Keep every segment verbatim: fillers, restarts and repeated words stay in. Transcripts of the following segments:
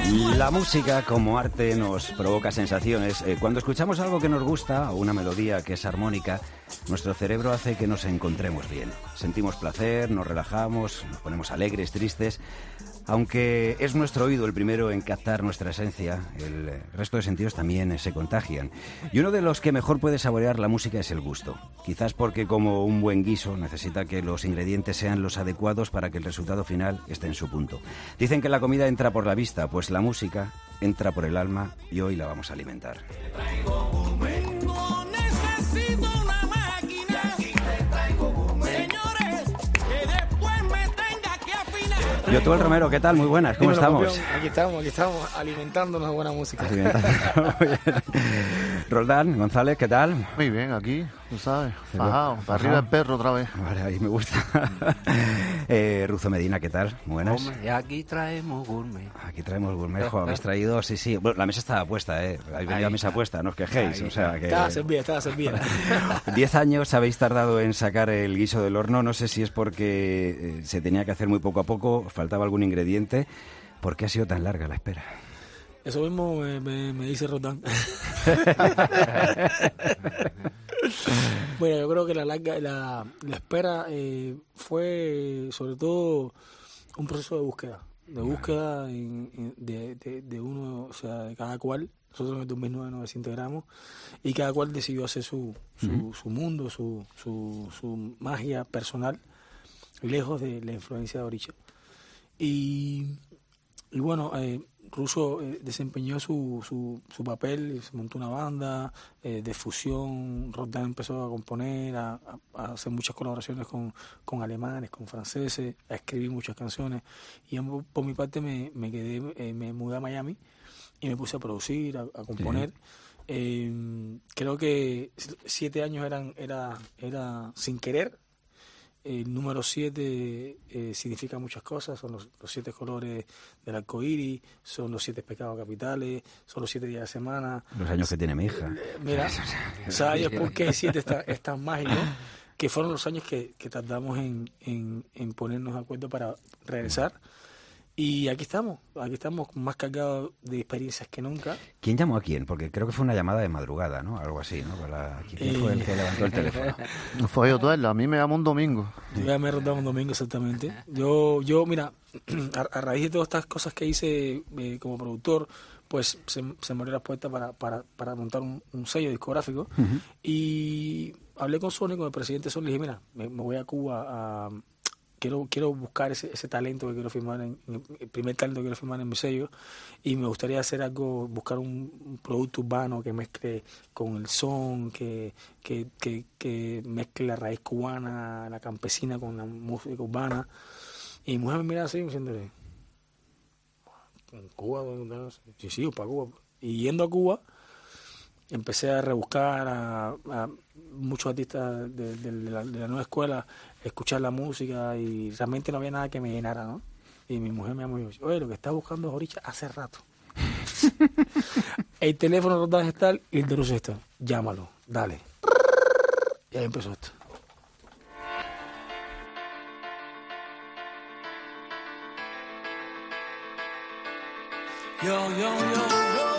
La música como arte nos provoca sensaciones. Eh, cuando escuchamos algo que nos gusta o una melodía que es armónica, nuestro cerebro hace que nos encontremos bien. Sentimos placer, nos relajamos, nos ponemos alegres, tristes. Aunque es nuestro oído el primero en captar nuestra esencia, el resto de sentidos también se contagian. Y uno de los que mejor puede saborear la música es el gusto. Quizás porque, como un buen guiso, necesita que los ingredientes sean los adecuados para que el resultado final esté en su punto. Dicen que la comida entra por la vista, pues la música entra por el alma y hoy la vamos a alimentar. Yotuel Romero, ¿qué tal? Muy buenas, ¿cómo Dímelo, estamos? Campeón. Aquí estamos, aquí estamos, alimentándonos de buena música. Roldán González, ¿qué tal? Muy bien, aquí, tú sabes, Pero, fajado, para arriba el perro otra vez. Vale, ahí me gusta. eh, Ruzo Medina, ¿qué tal? Muy buenas. Hombre, aquí traemos gourmet. Aquí traemos gourmet, jo, habéis traído, sí, sí. Bueno, la mesa estaba puesta, ¿eh? Habéis venido a mesa puesta, no os quejéis. Ahí, o sea, que... Estaba servida, estaba servida. Diez años habéis tardado en sacar el guiso del horno. No sé si es porque eh, se tenía que hacer muy poco a poco, faltaba algún ingrediente. ¿Por qué ha sido tan larga la espera? Eso mismo me, me, me dice Rodán. Bueno, yo creo que la larga, la, la espera eh, fue sobre todo un proceso de búsqueda, de búsqueda en, en, de, de, de uno, o sea, de cada cual. Nosotros en el dos mil nueve nos desintegramos y cada cual decidió hacer su, su, uh-huh. su mundo, su, su, su magia personal, lejos de la influencia de Orisha. Y, y bueno, eh, Russo eh, desempeñó su, su, su papel, se montó una banda eh, de fusión. Roldán empezó a componer, a, a hacer muchas colaboraciones con, con alemanes, con franceses, a escribir muchas canciones. Y yo, por mi parte me, me quedé, eh, me mudé a Miami y me puse a producir, a, a componer. Sí. Eh, creo que siete años eran era era sin querer. El número siete eh, significa muchas cosas, son los, los siete colores del arco iris, son los siete pecados capitales, son los siete días de semana. Los años que tiene mi hija. Mira, ¿sabes por qué siete es tan, es tan mágico? Que fueron los años que, que tardamos en, en, en ponernos de acuerdo para regresar. Y aquí estamos, aquí estamos más cargados de experiencias que nunca. ¿Quién llamó a quién? Porque creo que fue una llamada de madrugada, ¿no? Algo así, ¿no? Para... ¿Quién eh... fue el que levantó el teléfono? Fue Yotuel, a mí me llamó un domingo. Yo ya me he rondado un domingo, exactamente. Yo, yo mira, a, a raíz de todas estas cosas que hice eh, como productor, pues se, se me abrió la puerta para, para, para montar un, un sello discográfico. Uh-huh. Y hablé con Sony, con el presidente Sony, y le dije, mira, me, me voy a Cuba a... Quiero, quiero buscar ese, ese talento que quiero firmar, en, en, el primer talento que quiero firmar en mi sello, y me gustaría hacer algo, buscar un, un producto urbano que mezcle con el son, que, que, que, que mezcle la raíz cubana, la campesina con la música urbana. Y mi mujer me mira así, diciéndole, ¿en Cuba? Sí, sí, para Cuba. Y yendo a Cuba, empecé a rebuscar a, a muchos artistas de, de, de, la, de la nueva escuela, escuchar la música, y realmente no había nada que me llenara, ¿no? Y mi mujer me llamó y dijo, oye, lo que estás buscando es Orisha hace rato. El teléfono no da estar y el de Russo está. Llámalo, dale. Y ahí empezó esto. Yo, yo, yo, yo.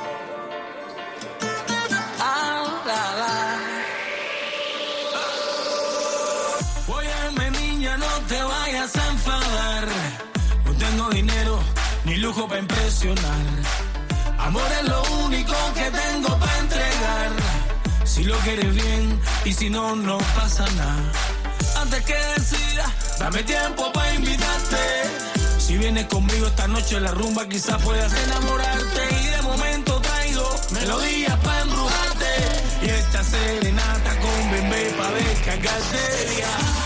Te vayas a enfadar, no tengo dinero ni lujo para impresionar. Amor es lo único que tengo para entregar. Si lo quieres bien y si no, no pasa nada. Antes que decida, dame tiempo para invitarte. Si vienes conmigo esta noche la rumba, quizás puedas enamorarte. Y de momento traigo melodías para embrujarte. Y esta serenata con bebé para descargarte. Ya.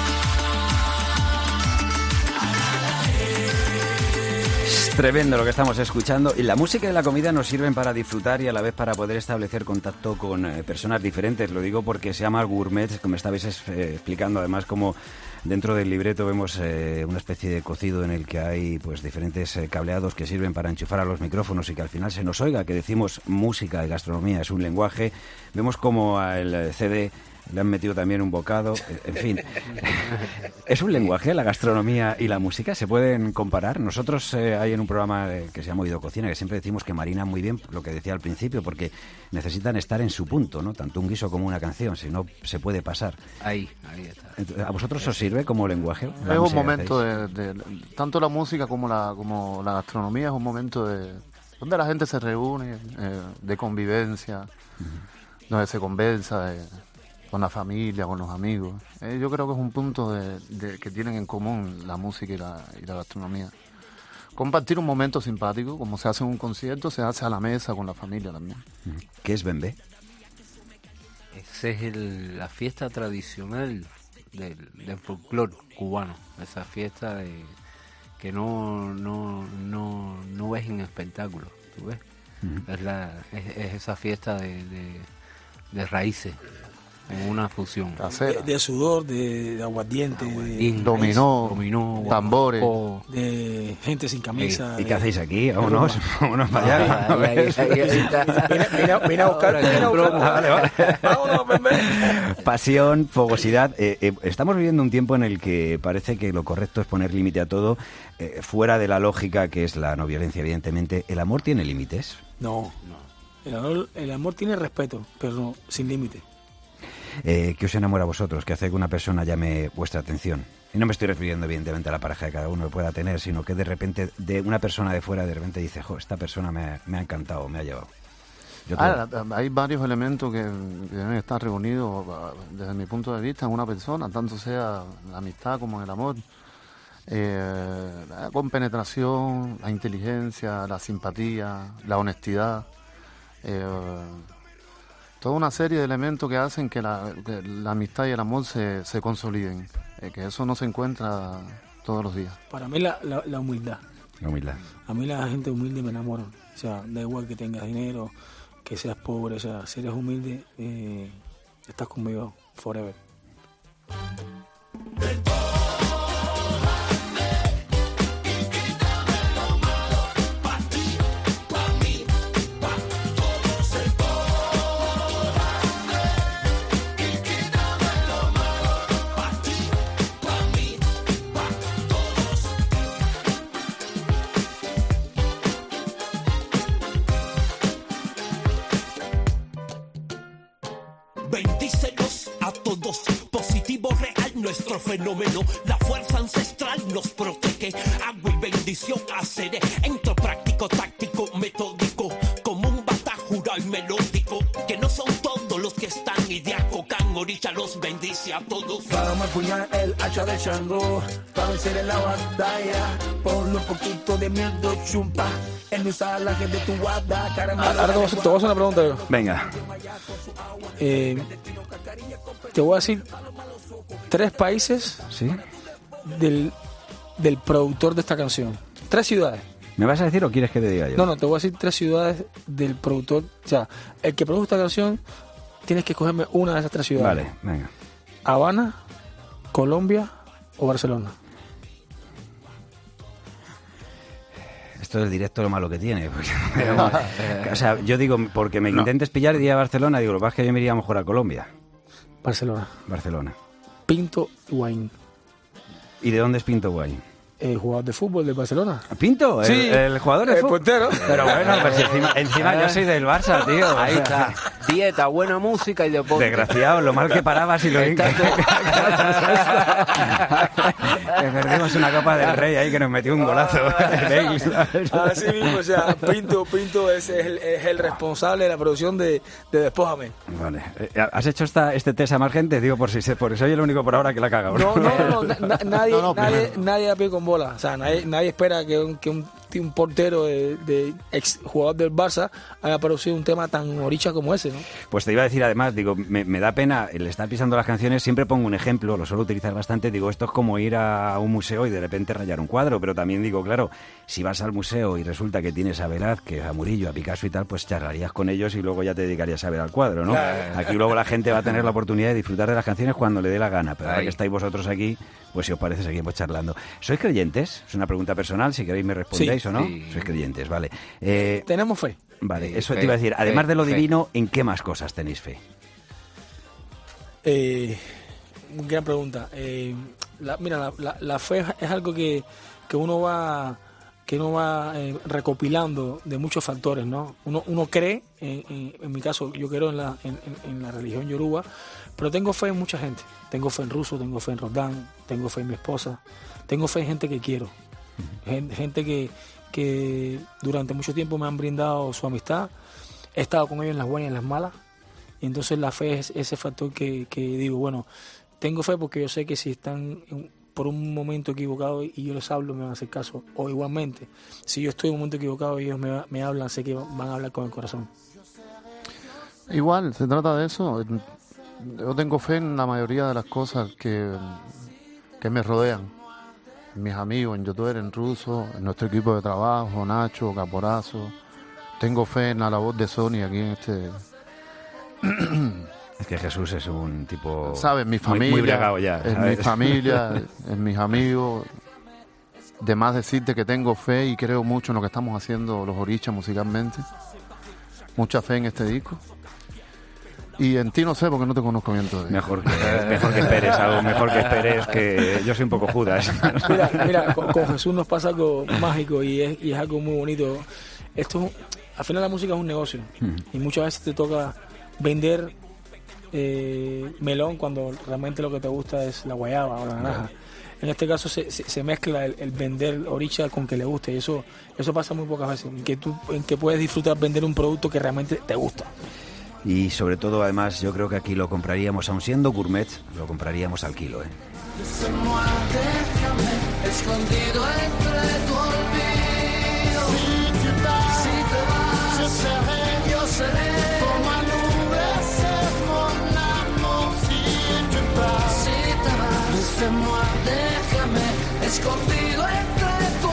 Tremendo lo que estamos escuchando, y la música y la comida nos sirven para disfrutar y a la vez para poder establecer contacto con eh, personas diferentes. Lo digo porque se llama gourmet, como estabais eh, explicando, además como dentro del libreto vemos eh, una especie de cocido en el que hay pues diferentes eh, cableados que sirven para enchufar a los micrófonos y que al final se nos oiga, que decimos música y gastronomía es un lenguaje. Vemos como el C D le han metido también un bocado, en fin. ¿Es un lenguaje la gastronomía y la música? ¿Se pueden comparar? Nosotros eh, hay en un programa eh, que se llama Oído Cocina, que siempre decimos que marinan muy bien lo que decía al principio, porque necesitan estar en su punto, ¿no? Tanto un guiso como una canción, si no se puede pasar. Ahí, ahí está. Entonces, ¿a vosotros os sirve como lenguaje? Es un momento de, de... Tanto la música como la, como la gastronomía es un momento de... donde la gente se reúne, eh, de convivencia, uh-huh. donde se conversa de, con la familia, con los amigos. Eh, yo creo que es un punto de, de, que tienen en común la música y la, y la gastronomía. Compartir un momento simpático, como se hace en un concierto, se hace a la mesa con la familia también. ¿Qué es bembé? Esa es el, la fiesta tradicional del, del folclore cubano, esa fiesta de, que no, no, no, no ves en espectáculos, ¿tú ves? Uh-huh. Es, la, es, es esa fiesta de, de, de raíces, en una fusión. De, de sudor, de, de aguardiente, de dominó, dominó, tambores, de gente sin camisa. ¿Y de... qué hacéis aquí? Vámonos, vámonos para allá. Vine a buscar, vine a buscar. Vale, vale. Vámonos, pasión, fogosidad. Eh, eh, estamos viviendo un tiempo en el que parece que lo correcto es poner límite a todo, eh, fuera de la lógica que es la no violencia, evidentemente. ¿El amor tiene límites? No, no. El amor, el amor tiene respeto, pero no, sin límite. Eh, ¿Qué os enamora a vosotros? ¿Qué hace que una persona llame vuestra atención? Y no me estoy refiriendo evidentemente a la pareja que cada uno pueda tener, sino que de repente, de una persona de fuera, de repente dice, jo, esta persona me, me ha encantado, me ha llevado. Ah, hay varios elementos que, que deben estar reunidos desde mi punto de vista en una persona, tanto sea la amistad como en el amor. Eh, la compenetración, la inteligencia, la simpatía, la honestidad. Eh, toda una serie de elementos que hacen que la, que la amistad y el amor se, se consoliden, eh, que eso no se encuentra todos los días. Para mí la, la, la humildad. La humildad. A mí la gente humilde me enamora. O sea, da igual que tengas dinero, que seas pobre, o sea, si eres humilde, eh, estás conmigo forever. Bendícenos a todos, positivo real nuestro fenómeno, la fuerza ancestral nos protege, agua y bendición haceré, entro práctico, táctico, metódico, como un bata jurado y melódico, que no son todos los que están y de Acocan orilla los bendice a todos. Vamos a empuñar el hacha de Shango, para vencer en la batalla, ponle un poquito de miedo chumpa, en usar la gente de tu guarda, caramelo. Ahora te voy a hacer, te voy a hacer una pregunta yo. Venga. Eh, te voy a decir tres países ¿Sí? del, del productor de esta canción. Tres ciudades. ¿Me vas a decir o quieres que te diga yo? No, no, te voy a decir tres ciudades del productor. O sea, el que produjo esta canción, tienes que escogerme una de esas tres ciudades. Vale, venga. Habana, Colombia o Barcelona. Esto del directo lo malo que tiene. Porque, pero, o sea, yo digo, porque me no. intentes pillar y ir a Barcelona, digo, lo que pasa es que yo me iría mejor a Colombia. Barcelona. Barcelona. Pinto Higuaín. ¿Y de dónde es Pinto Higuaín? El jugador de fútbol de Barcelona. ¿Pinto? Sí, el, el jugador de el fútbol. portero. Pero bueno, pues encima, encima yo soy del Barça, tío. Ahí está. Dieta, buena música y deporte. Desgraciado, lo mal que parabas y lo bien que... que perdimos una Copa del Rey ahí que nos metió un golazo. Así mismo, o sea, Pinto, Pinto es el, es el responsable de la producción de, de Despójame. Vale. ¿Has hecho esta, este test a más gente? Digo, por si porque soy el único por ahora que la caga. No, no, no, na, na, nadie, no, no, nadie, nadie a pie con bola. O sea, nadie, nadie espera que un, que un, un portero de, de ex jugador del Barça haya producido un tema tan oricha como ese, ¿no? Pues te iba a decir además, digo, me, me da pena el estar pisando las canciones, siempre pongo un ejemplo, lo suelo utilizar bastante, digo, esto es como ir a un museo y de repente rayar un cuadro, pero también digo, claro, si vas al museo y resulta que tienes a Velázquez, a Murillo, a Picasso y tal, pues charlarías con ellos y luego ya te dedicarías a ver al cuadro, ¿no? Claro. Aquí luego la gente va a tener la oportunidad de disfrutar de las canciones cuando le dé la gana, pero ahora que estáis vosotros aquí, pues si os parece seguimos charlando. ¿Sois creyentes? Es una pregunta personal, si queréis me respondéis sí, o no. Sí. Sois creyentes, vale. Eh, Tenemos fe. Vale, sí, eso fe, te iba a decir. Además fe, de lo fe. divino, ¿en qué más cosas tenéis fe? Eh, gran pregunta. Eh, la, mira, la, la, la fe es algo que, que uno va que uno va eh, recopilando de muchos factores, ¿no? Uno, uno cree, en, en, en mi caso, yo creo en la, en, en la religión yoruba, pero tengo fe en mucha gente. Tengo fe en Russo, tengo fe en Roldán, tengo fe en mi esposa, tengo fe en gente que quiero, gente, gente que, que durante mucho tiempo me han brindado su amistad. He estado con ellos en las buenas y en las malas, y entonces la fe es ese factor que, que digo, bueno, tengo fe porque yo sé que si están en, por un momento equivocado y yo les hablo, me van a hacer caso. O igualmente, si yo estoy en un momento equivocado y ellos me, me hablan, sé que van a hablar con el corazón. Igual, se trata de eso. Yo tengo fe en la mayoría de las cosas que, que me rodean. En mis amigos, en Yotuel, en Russo, en nuestro equipo de trabajo, Nacho, Caporazo. Tengo fe en la labor de Sony aquí en este... Es que Jesús es un tipo... ¿Sabes? Mi familia, muy, muy bragado ya. En mi familia, en mis amigos. De más decirte que tengo fe y creo mucho en lo que estamos haciendo los Orichas musicalmente. Mucha fe en este disco. Y en ti no sé porque no te conozco bien todavía. Mejor que, mejor que esperes algo, mejor que esperes, que yo soy un poco Judas. Mira, mira con, con Jesús nos pasa algo mágico y es, y es algo muy bonito. Esto, al final la música es un negocio. Mm. Y muchas veces te toca vender eh, melón cuando realmente lo que te gusta es la guayaba o la naranja. En este caso se, se, se mezcla el, el vender oricha con que le guste, y eso eso pasa muy pocas veces, en que tú en que puedes disfrutar vender un producto que realmente te gusta. Y sobre todo, además, yo creo que aquí lo compraríamos, aun siendo gourmet, lo compraríamos al kilo, ¿eh? Escondido entre tu olvido. Si te vas, si te vas, yo seré, yo seré. Como a nubes se volamos. Si te vas, si te vas, laissez-moi, déjame, escondido entre tu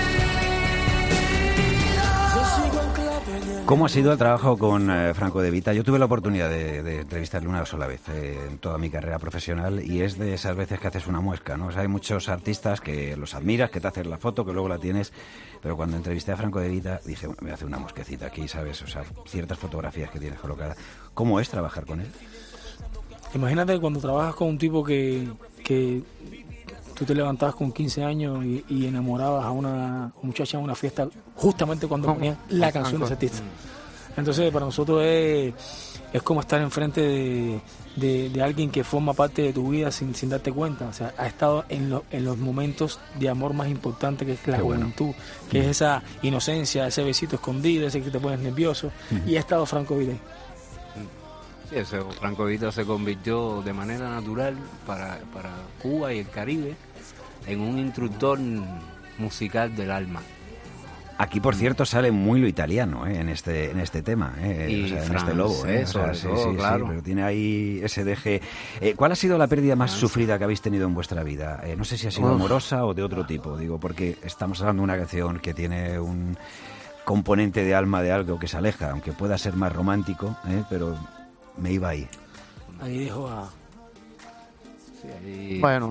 olvido. ¿Cómo ha sido el trabajo con eh, Franco De Vita? Yo tuve la oportunidad de, de entrevistarle una sola vez eh, en toda mi carrera profesional, y es de esas veces que haces una muesca, ¿no? O sea, hay muchos artistas que los admiras, que te hacen la foto, que luego la tienes, pero cuando entrevisté a Franco De Vita dije, bueno, me voy a hacer una mosquecita aquí, ¿sabes? O sea, ciertas fotografías que tienes colocadas. ¿Cómo es trabajar con él? Imagínate cuando trabajas con un tipo que, que tú te levantabas con quince años y, y enamorabas a una muchacha en una fiesta justamente cuando ponían la canción de ese artista. Entonces para nosotros es, es como estar enfrente de, de, de alguien que forma parte de tu vida sin, sin darte cuenta. O sea, ha estado en, lo, en los momentos de amor más importantes, que es la Qué juventud, bueno. que uh-huh. es esa inocencia, ese besito escondido, ese que te pones nervioso. Uh-huh. Y ha estado Franco Vita. Sí, ese Franco Vita se convirtió de manera natural para, para Cuba y el Caribe en un instructor musical del alma. Aquí, por cierto, sale muy lo italiano ¿eh? en este en este tema, ¿eh? y o sea, en francés, este lobo. ¿eh? O sea, sí, todo, sí, claro. sí, pero tiene ahí ese deje. Eh, ¿Cuál ha sido la pérdida más ah, sufrida que habéis tenido en vuestra vida? Eh, no sé si ha sido Uf. amorosa o de otro tipo, digo, porque estamos hablando de una canción que tiene un componente de alma de algo que se aleja, aunque pueda ser más romántico, ¿eh? pero me iba ahí. Ahí dijo a... Sí, ahí... Bueno...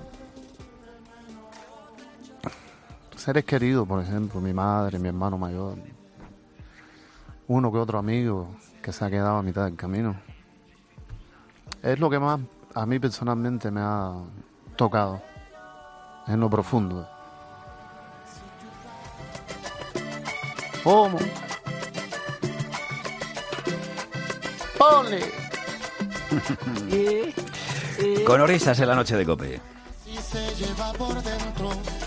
Seres queridos, por ejemplo, mi madre, mi hermano mayor, uno que otro amigo que se ha quedado a mitad del camino. Es lo que más a mí personalmente me ha tocado, en lo profundo. ¿Cómo? ¡Ole! Con Orisas en la noche de COPE. Y se lleva por dentro.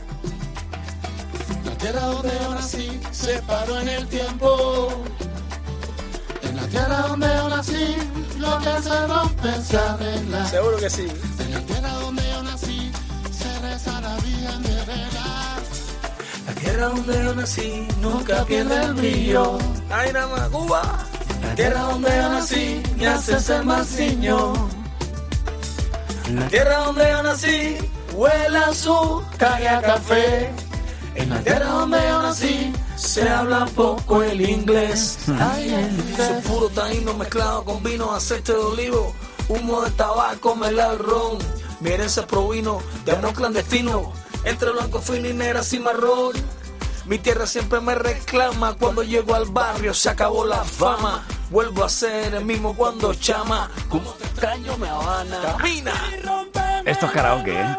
La tierra donde yo nací se paró en el tiempo. En la tierra donde yo nací, lo que se rompe se arregla. Seguro que sí. En la tierra donde yo nací, se reza la vida de verdad. La tierra donde yo nací nunca pierde el brillo. ¡Ay, nada más, Cuba! La tierra donde yo nací me hace ser más niño. La tierra donde yo nací huele a azúcar y a café. En la tierra donde yo nací se habla poco el inglés. Ay, su puro taíno mezclado con vino, aceite de olivo, humo de tabaco, melado y ron. Mi herencia provino de amor clandestino entre blanco fino y negras y marrón. Mi tierra siempre me reclama cuando llego al barrio, se acabó la fama. Vuelvo a ser el mismo cuando chama. Como te extraño me Habana. Camina. Esto es karaoke, ¿eh?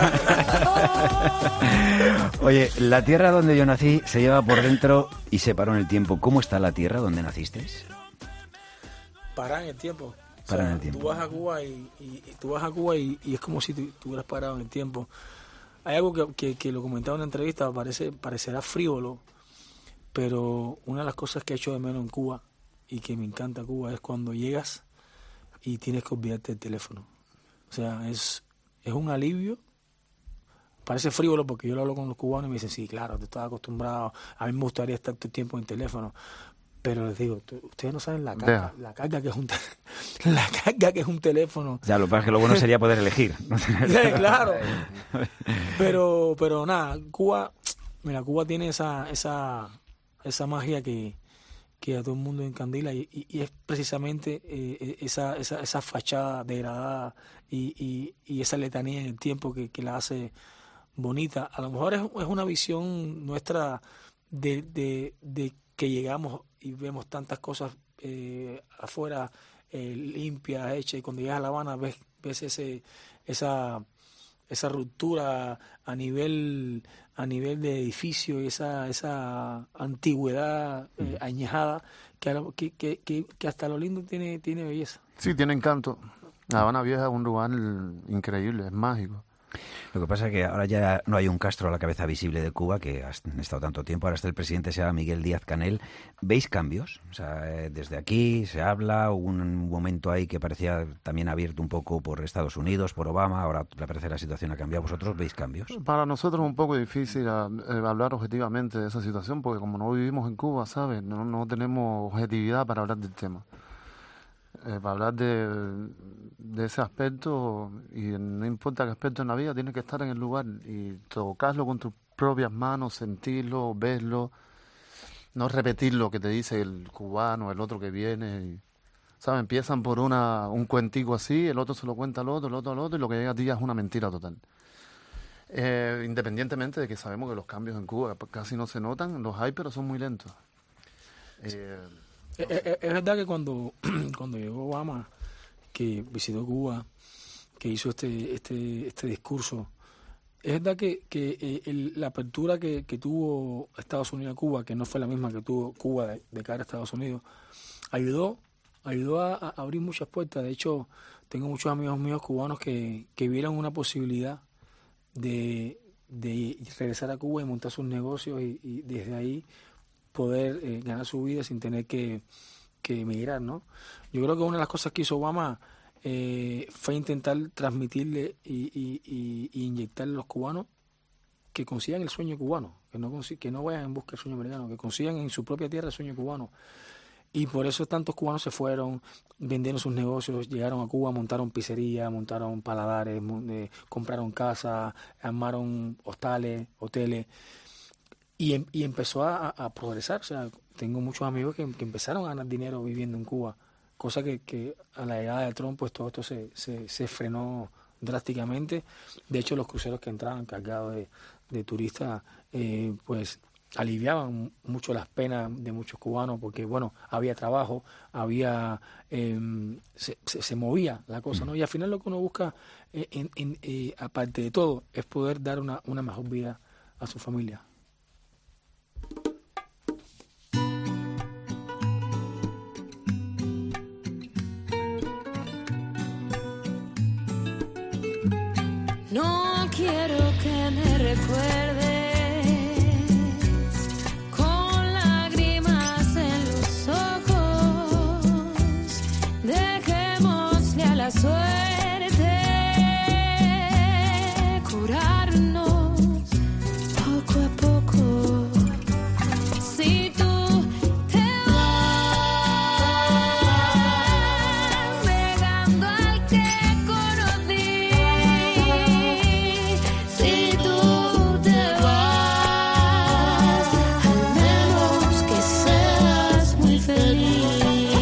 Oye, la tierra donde yo nací se lleva por dentro y se paró en el tiempo. ¿Cómo está la tierra donde naciste? Pará en el tiempo. Pará O sea, en el tiempo. Tú vas a Cuba y, y, y tú vas a Cuba y, y es como si tú hubieras parado en el tiempo. Hay algo que, que, que lo comentaba en una entrevista, parece, parecerá frívolo, pero una de las cosas que he hecho de menos en Cuba y que me encanta Cuba es cuando llegas y tienes que olvidarte del teléfono. O sea, es, es un alivio. Parece frívolo porque yo lo hablo con los cubanos y me dicen, sí, claro, te estás acostumbrado, a mí me gustaría estar todo el tiempo en el teléfono. Pero les digo, ustedes no saben la carga, la carga que es un te- la carga que es un teléfono. Ya, lo que pasa es que lo bueno sería poder elegir. ¿no? Sí, claro. Pero, pero nada, Cuba, mira, Cuba tiene esa, esa, esa magia que, que a todo el mundo encandila y, y, y es precisamente eh, esa, esa, esa fachada degradada y, y, y esa letanía en el tiempo que, que la hace bonita. A lo mejor es, es una visión nuestra de, de, de que llegamos y vemos tantas cosas eh, afuera eh, limpias, hechas, y cuando llegas a La Habana ves, ves ese, esa, esa ruptura a nivel a nivel de edificio y esa, esa antigüedad eh, añejada que, que, que, que, que hasta lo lindo tiene, tiene belleza. Sí, tiene encanto. La Habana Vieja es un lugar increíble, es mágico. Lo que pasa es que ahora ya no hay un Castro a la cabeza visible de Cuba, que ha estado tanto tiempo. Ahora está el presidente, se llama Miguel Díaz-Canel. ¿Veis cambios? O sea, eh, desde aquí se habla, hubo un momento ahí que parecía también abierto un poco por Estados Unidos, por Obama, ahora parece que la situación ha cambiado. ¿Vosotros veis cambios? Para nosotros es un poco difícil a, eh, hablar objetivamente de esa situación, porque como no vivimos en Cuba, ¿sabes? No, no tenemos objetividad para hablar del tema. Eh, para hablar de, de ese aspecto, y no importa qué aspecto en la vida, tienes que estar en el lugar y tocarlo con tus propias manos, sentirlo, verlo, no repetir lo que te dice el cubano, el otro que viene. Y, ¿sabes? Empiezan por una un cuentico así, el otro se lo cuenta al otro, el otro al otro, y lo que llega a ti ya es una mentira total. Eh, independientemente de que sabemos que los cambios en Cuba casi no se notan, los hay, pero son muy lentos. Eh, Es, es, es verdad que cuando, cuando llegó Obama, que visitó Cuba, que hizo este este este discurso, es verdad que, que eh, el, la apertura que, que tuvo Estados Unidos a Cuba, que no fue la misma que tuvo Cuba de, de cara a Estados Unidos, ayudó ayudó a, a abrir muchas puertas. De hecho, tengo muchos amigos míos cubanos que, que vieron una posibilidad de, de regresar a Cuba y montar sus negocios y, y desde ahí poder eh, ganar su vida sin tener que, que emigrar, ¿no? Yo creo que una de las cosas que hizo Obama eh, fue intentar transmitirle y, y, y, y inyectarle a los cubanos que consigan el sueño cubano, que no, consi- que no vayan en busca del sueño americano, que consigan en su propia tierra el sueño cubano. Y por eso tantos cubanos se fueron, vendieron sus negocios, llegaron a Cuba, montaron pizzerías, montaron paladares, mon- eh, compraron casas, armaron hostales, hoteles. Y, em, y empezó a, a progresar. O sea, tengo muchos amigos que, que empezaron a ganar dinero viviendo en Cuba, cosa que, que a la llegada de Trump pues todo esto se, se, se frenó drásticamente. De hecho, los cruceros que entraban cargados de, de turistas eh, pues aliviaban mucho las penas de muchos cubanos porque, bueno, había trabajo, había eh, se, se, se movía la cosa, ¿no? Y al final lo que uno busca, eh, en, en, eh, aparte de todo, es poder dar una, una mejor vida a su familia. No quiero que me recuerdes con lágrimas en los ojos. Dejémosle a la suerte curarnos poco a poco. Si tú te vas negando al que conocí. Si tú te vas, al menos que seas muy feliz.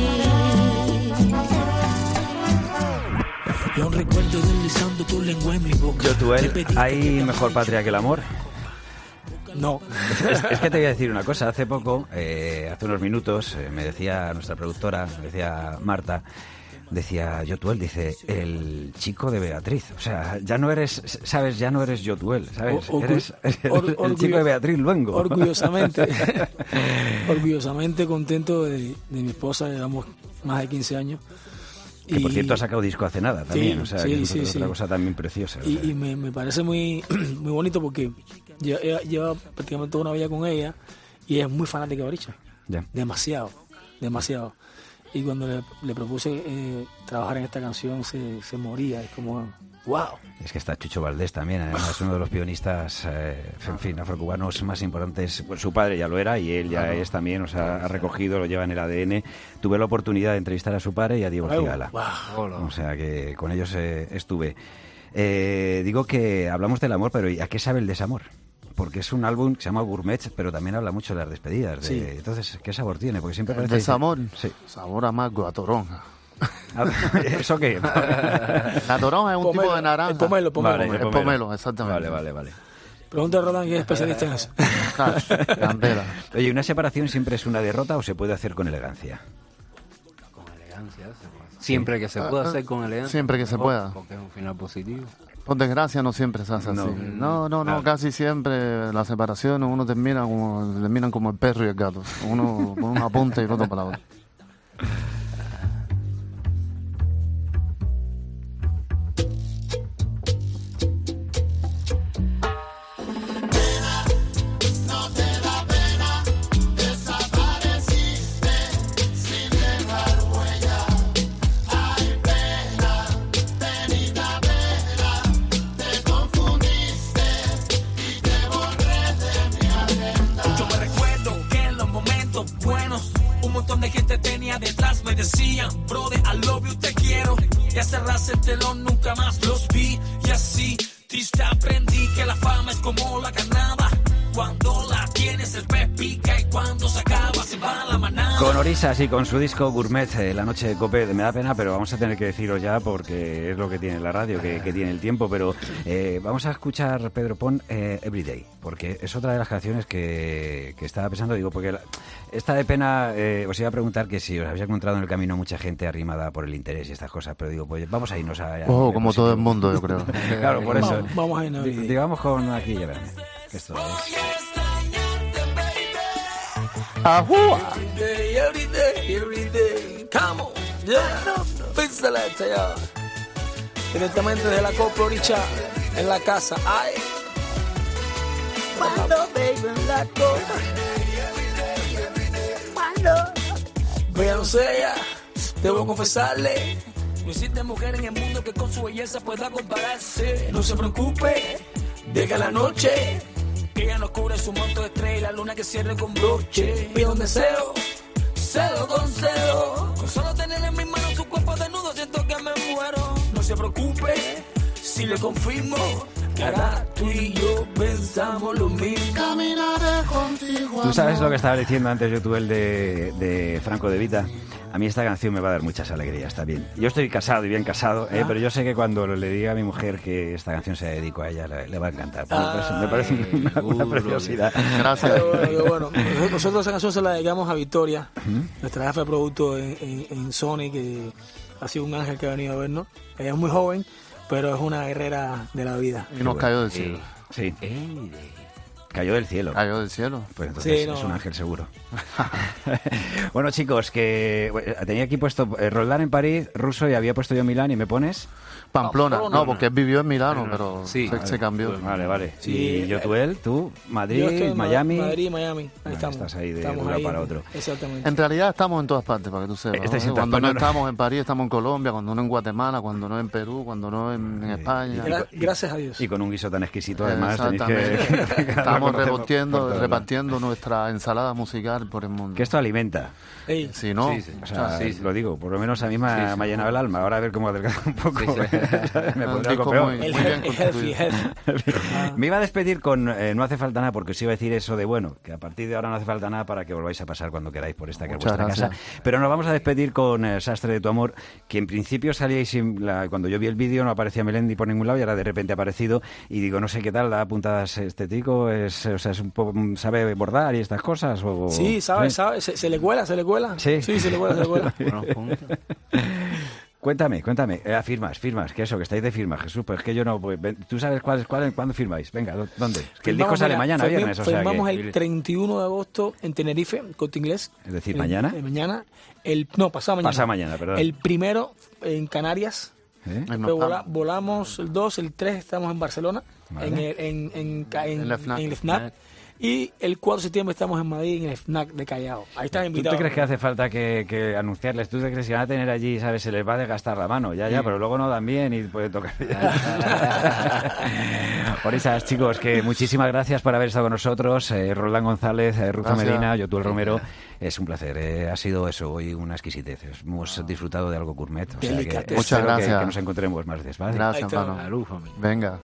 Y aún recuerdo deslizando tu lengua en mi boca. Yotuel, ¿hay mejor patria que el amor? No. Es, es que te voy a decir una cosa. Hace poco, eh, hace unos minutos, eh, me decía nuestra productora, me decía Marta, decía Yotuel, dice, el chico de Beatriz. O sea, ya no eres, ¿sabes? Ya no eres Yotuel, ¿sabes? O- orgu- eres el, or- el orgullo- chico de Beatriz Luengo. Orgullosamente, orgullosamente contento de, de mi esposa, llevamos más de quince años. Que por cierto ha sacado disco hace nada también, Sí, o sea, sí, que es sí, otra sí. cosa también preciosa. o Y, sea. y me, me parece muy, muy bonito porque lleva, lleva- lleva prácticamente toda una vida con ella y ella es muy fanática de Oricha. Ya. Demasiado, demasiado. Y cuando le, le propuse eh, trabajar en esta canción se, se moría. Es como, wow. Es que está Chucho Valdés también, además es uno de los pianistas, eh, en fin, afrocubanos más importantes. Bueno, su padre ya lo era y él ya es también, o sea, ha recogido, lo lleva en el A D N. Tuve la oportunidad de entrevistar a su padre y a Diego Wow, Cigala. wow. O sea que con ellos eh, estuve. Eh, digo que hablamos del amor, pero ¿y ¿a qué sabe el desamor? Porque es un álbum que se llama Gourmet, pero también habla mucho de las despedidas. De, Sí. Entonces, ¿qué sabor tiene? Porque siempre El parece... desamor, Sí. sabor amargo a toronja. ¿Eso qué? La toronja es un Pomelo, tipo de naranja. el pomelo, pomelo. Vale, El el pomelo, exactamente. Vale, vale, vale. Pregunta a Roland, que es especialista en eso. Cash, candela. Oye, ¿una separación siempre es una derrota o se puede hacer con elegancia? Con elegancia se puede hacer. Siempre que se pueda hacer con elegancia. Siempre que se mejor, pueda. Porque es un final positivo. Por desgracia no siempre se hace así. No. No, no, no, Claro. casi siempre las separaciones uno termina como, terminan como el perro y el gato. Uno por una punta y el otro para la otra. Yo me recuerdo que en los momentos buenos un montón de gente tenía detrás, me decían, brother, I love you, te quiero. Y a cerrarse el telón nunca más los vi. Y así, triste aprendí que la fama es como la carnada. Cuando la tienes el pez pica y cuando se acaba se va la manada. Con Orisas y con su disco Gourmet, eh, La Noche de Cope, me da pena, pero vamos a tener que deciros ya porque es lo que tiene la radio, que, que tiene el tiempo, pero eh, vamos a escuchar, Pedro, pon eh, Everyday, porque es otra de las canciones que, que estaba pensando, digo, porque la- esta de pena, eh, os iba a preguntar que si os habéis encontrado en el camino mucha gente arrimada por el interés y estas cosas, pero digo, pues vamos a irnos a... a- Oh, a- como todo el mundo, yo creo. Claro, por eso. Vamos, vamos a irnos. Di- Digamos con aquí, ya verán. Esto es... Every day, every day, every day. Come on, yeah. Pínsala, ya. Directamente de la Copa Oricha en la casa. Ay. Cuando baby en la copa. Cuando. Vean, ya. Debo confesarle. No existe mujer en el mundo que con su belleza pueda compararse. No se preocupe, llega la noche. Que ella nos cubre su manto de estrella y la luna que cierre con broche. Pido un deseo, cedo con cedo. Con solo tener en mis manos su cuerpo desnudo siento que me muero. No se preocupe, si le confirmo que ahora tú y yo pensamos lo mismo. Caminaré contigo. Tú sabes lo que estaba diciendo antes yo, tú, el de, de Franco de Vita. A mí esta canción me va a dar muchas alegrías también. Yo estoy casado y bien casado, ¿eh? Pero yo sé que cuando le diga a mi mujer que esta canción se la dedico a ella, le, le va a encantar. Me parece, me parece una, una seguro. preciosidad. Gracias. Qué bueno, qué bueno. Nosotros esa canción se la dedicamos a Victoria, nuestra jefa de producto en, en, en Sony, que ha sido un ángel que ha venido a vernos. Ella es muy joven, pero es una guerrera de la vida. Y nos cayó del cielo. Sí, Ey, cayó del cielo. Cayó del cielo. Pues entonces Sí, no. es un ángel seguro. Bueno, chicos, que bueno, tenía aquí puesto eh, Roldán en París, ruso, y había puesto yo Milán, y me pones... Pamplona. No, porque él vivió en Milano, pero Sí. se, se cambió. Vale, vale. Sí, y yo, tú, él, tú, Madrid, Yo estoy en Ma- Miami... Madrid y Miami. Ahí Vale, estamos. estás ahí de Estamos un lado ahí, para otro. En Exactamente. realidad estamos en todas partes, para que tú sepas. Estáis ¿no? en todas Cuando no partes. estamos en París, estamos en Colombia, cuando no en Guatemala, cuando no en Perú, cuando no en, en España. Gra- gracias a Dios. Y con un guiso tan exquisito, además, tenéis Exactamente. que... Estamos lo conocemos por repartiendo, todos repartiendo nuestra ensalada musical por el mundo. Que esto alimenta. Ey, Si no, Sí, sí. O sea, Sí, sí. lo digo, por lo menos a mí me, Sí, ha- sí. me ha llenado el alma. Ahora a ver cómo adelgazo un poco. Sí, sí. me Un pondré algo disco peor. muy- el, muy bien he- el healthy, constituido. healthy. Me iba a despedir con eh, No hace falta nada, porque os iba a decir eso de, bueno, que a partir de ahora no hace falta nada para que volváis a pasar cuando queráis por esta que es Muchas vuestra gracias. casa. Pero nos vamos a despedir con eh, Sastre de tu amor, que en principio salíais sin la- cuando yo vi el vídeo no aparecía Melendi por ningún lado y ahora de repente ha aparecido y digo, no sé qué tal, da puntadas este tico, eh, es, o sea, es un poco, sabe bordar y estas cosas? O, Sí, sabe, ¿eh? sabe, se, se le cuela, se le cuela. Sí. Sí, se le cuela, se le cuela. Buenos puntos. Cuéntame, cuéntame. Eh, firmas, firmas, que eso, que estáis de firmas, Jesús, pues es que yo no... Pues, ven, ¿tú sabes cuál, cuál, cuándo firmáis? Venga, ¿dónde? Es que el disco Firmamos, sale mira, mañana, firmi- viernes, o sea Firmamos que... el treinta y uno de agosto en Tenerife, Corte Inglés. Es decir, El- ¿mañana? el mañana. El, no, pasado mañana. Pasado mañana, perdón. El primero en Canarias. ¿Eh? En Luego Noctam. vola- volamos el dos, el tres estamos en Barcelona, Vale. en, el, en, en, ca- en, En la FNAC. en el FNAC. Y el cuatro de septiembre estamos en Madrid, en el FNAC de Callao. Ahí están ¿Tú invitados. te crees que hace falta que, que anunciarles? ¿Tú te crees que van a tener allí, sabes, se les va a desgastar la mano? Ya, ya, pero luego no dan bien y pueden tocar. Por esas, chicos, que muchísimas gracias por haber estado con nosotros. Eh, Roldán González, eh, Ruza Gracias. Medina, Yotuel Romero. Es un placer. eh, ha sido eso, hoy una exquisitez. Hemos disfrutado de algo gourmet. O sea que Delicatessen. Muchas espero que- gracias. Que, nos encontremos más veces, ¿vale? Gracias, Ahí está. hermano. Salud, familia. Venga.